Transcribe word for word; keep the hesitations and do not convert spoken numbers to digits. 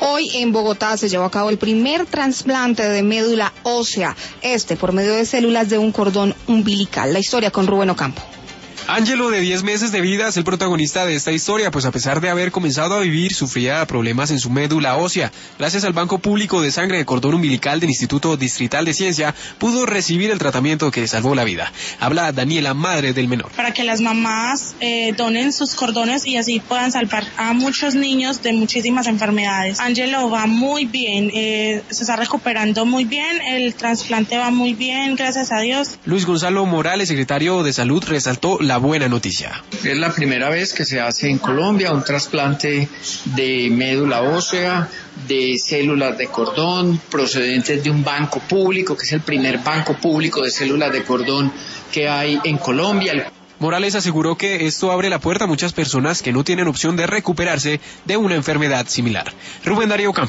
Hoy en Bogotá se llevó a cabo el primer trasplante de médula ósea, este por medio de células de un cordón umbilical. La historia con Rubén Ocampo. Ángelo, de diez meses de vida, es el protagonista de esta historia, pues a pesar de haber comenzado a vivir, sufría problemas en su médula ósea. Gracias al Banco Público de Sangre de Cordón Umbilical del Instituto Distrital de Ciencia, pudo recibir el tratamiento que le salvó la vida. Habla Daniela, madre del menor. Para que las mamás eh, donen sus cordones y así puedan salvar a muchos niños de muchísimas enfermedades. Ángelo va muy bien, eh, se está recuperando muy bien, el trasplante va muy bien, gracias a Dios. Luis Gonzalo Morales, secretario de Salud, resaltó la buena noticia. Es la primera vez que se hace en Colombia un trasplante de médula ósea, de células de cordón procedentes de un banco público, que es el primer banco público de células de cordón que hay en Colombia. Morales aseguró que esto abre la puerta a muchas personas que no tienen opción de recuperarse de una enfermedad similar. Rubén Darío Campo.